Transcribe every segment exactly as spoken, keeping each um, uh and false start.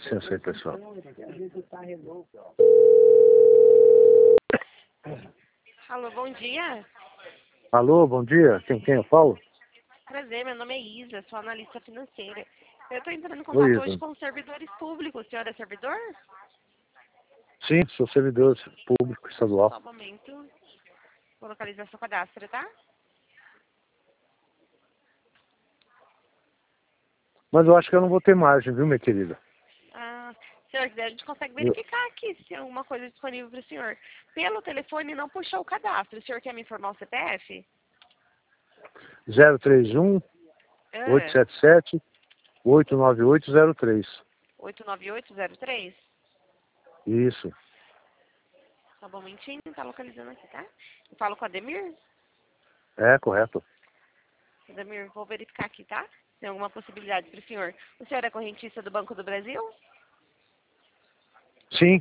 licença aí, pessoal. Alô, bom dia. Alô, bom dia. Quem, quem eu falo? Prazer, meu nome é Isa, sou analista financeira. Eu estou entrando em Oi, contato hoje Isa. com os servidores públicos. O senhor é servidor? Sim, sou servidor público estadual. Só um momento. Vou localizar seu cadastro, tá? Mas eu acho que eu não vou ter margem, viu, minha querida? Ah, se o senhor quiser, a gente consegue Eu- verificar aqui se tem alguma coisa disponível para o senhor. Pelo telefone não puxou o cadastro. O senhor quer me informar o C P F? zero três um, oito Ah, sete sete, oito nove oito zero três. oito nove oito zero três? Isso. Só um momentinho, tá localizando aqui, tá? Eu falo com a Ademir? É, correto. Ademir, vou verificar aqui, tá? Tem alguma possibilidade para o senhor. O senhor é correntista do Banco do Brasil? Sim.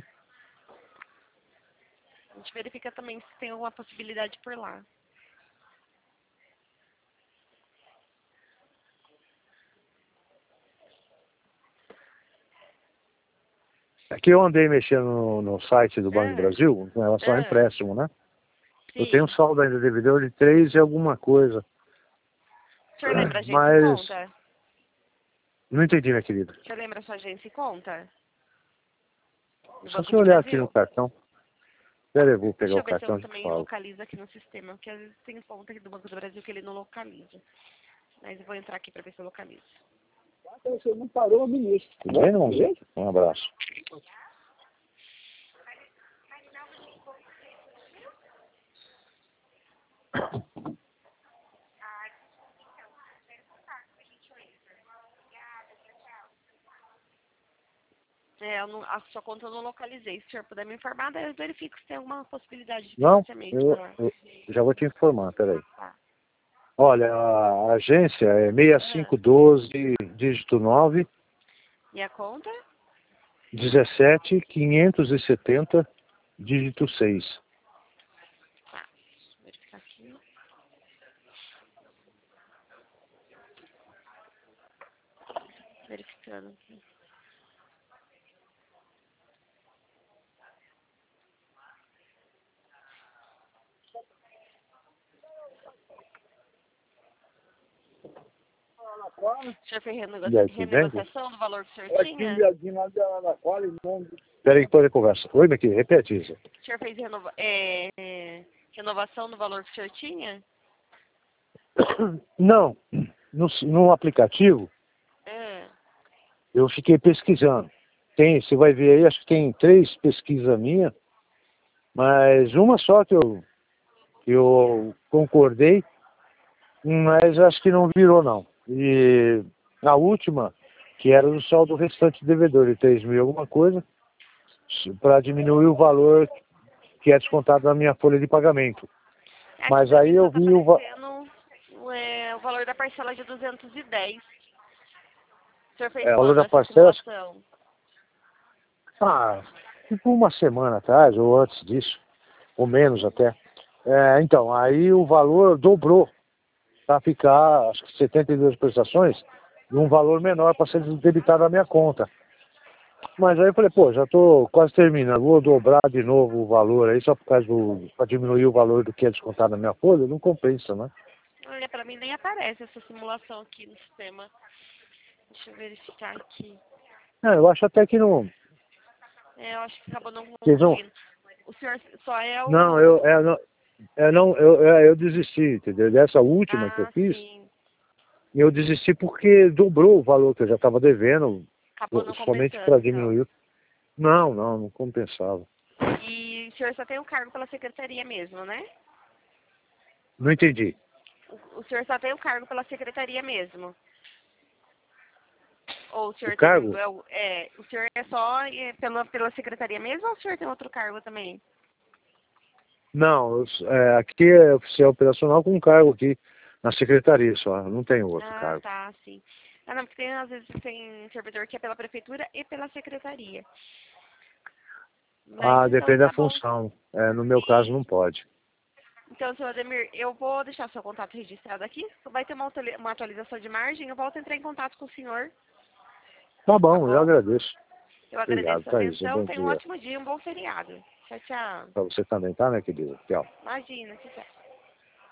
A gente verifica também se tem alguma possibilidade por lá. Aqui eu andei mexendo no, no site do Banco do Ah, Brasil, com relação ao ah, empréstimo, né? Eu tenho um sim. saldo ainda devedor de três e alguma coisa. O senhor lembra a agência e Mas conta? não entendi, minha querida. O senhor lembra a sua agência e conta? Do Só Banco se eu do olhar aqui no Brasil? cartão. Pera aí, eu vou pegar Deixa o eu ver se eu cartão e te também falo. localizo aqui no sistema, porque às vezes tem conta aqui do Banco do Brasil que ele não localiza. Mas eu vou entrar aqui para ver se eu localizo. Você não parou, ministro. Tudo bem, irmãozinho? Um abraço. É, eu não- a sua conta eu não localizei. Se o senhor puder me informar, daí eu verifico se tem alguma possibilidade de Não, financiamento por eu, lá. eu já vou te informar, peraí. Tá. Olha, a agência é seis Ah, cinco um dois, dígito nove, e a conta? dezessete, quinhentos e setenta, dígito seis. Tá. Vou verificar aqui. Verificando aqui. O senhor fez E renegocia- aí, tudo bem? renegociação do valor que o senhor tinha? Peraí que pode conversa. Oi, minha querida, repete isso. O senhor fez renova é, é, renovação do valor que o senhor tinha? Não, no, no aplicativo Ah, eu fiquei pesquisando. Tem, você vai ver aí, acho que tem três pesquisas minhas, mas uma só que eu, que eu concordei, mas acho que não virou não. E a última, que era do saldo restante devedor de três mil e alguma coisa, para diminuir o valor que é descontado da minha folha de pagamento. aqui Mas pra aí mim eu só tá vi o, va- aparecendo é, o valor da parcela de duzentos e dez. O senhor fez é, o valor quando da essa parcela, simulação? ah, tipo uma semana atrás, ou antes disso, ou menos até. É, então, aí o valor dobrou para ficar, acho que setenta e duas prestações, e um valor menor para ser debitado na minha conta. Mas aí eu falei, pô, já estou quase terminando, vou dobrar de novo o valor aí, só por causa do, para diminuir o valor do que é descontado na minha folha, não compensa, né? Olha, pra mim nem aparece essa simulação aqui no sistema. Deixa eu verificar aqui. Não, eu acho até que não, É, eu acho que acabou não vocês não, concluindo. O senhor só é não, eu, o... é, não, é, não, eu, é, eu desisti, entendeu? Dessa última que eu Ah, fiz, sim. eu desisti porque dobrou o valor que eu já estava devendo, Acabou não somente compensando, para então. diminuir. Não, não, não compensava. E o senhor só tem o cargo pela secretaria mesmo, né? Não entendi. O, o senhor só tem o cargo pela secretaria mesmo. Ou o O senhor tem... cargo? É, o- é, o senhor é só é, pela, pela secretaria mesmo ou o senhor tem outro cargo também? Não, eu- é, aqui é oficial operacional com cargo aqui na secretaria só, não tem outro Ah, cargo. tá, sim. Ah, não, porque tem, às vezes tem servidor que é pela prefeitura e pela secretaria. Mas Ah, então depende da tá bom. função. É, no meu caso não pode. Então, senhor Ademir, eu vou deixar seu contato registrado aqui. Vai ter uma, atuali- uma atualização de margem, eu volto a entrar em contato com o senhor, Tá tá bom, eu bom? agradeço. Eu Obrigado, agradeço a Thaís. Um atenção. bom Tenha um dia. ótimo dia, um bom feriado. Tchau, tchau. Para você também, tá, minha querida? Tchau. Imagina, tchau, tchau.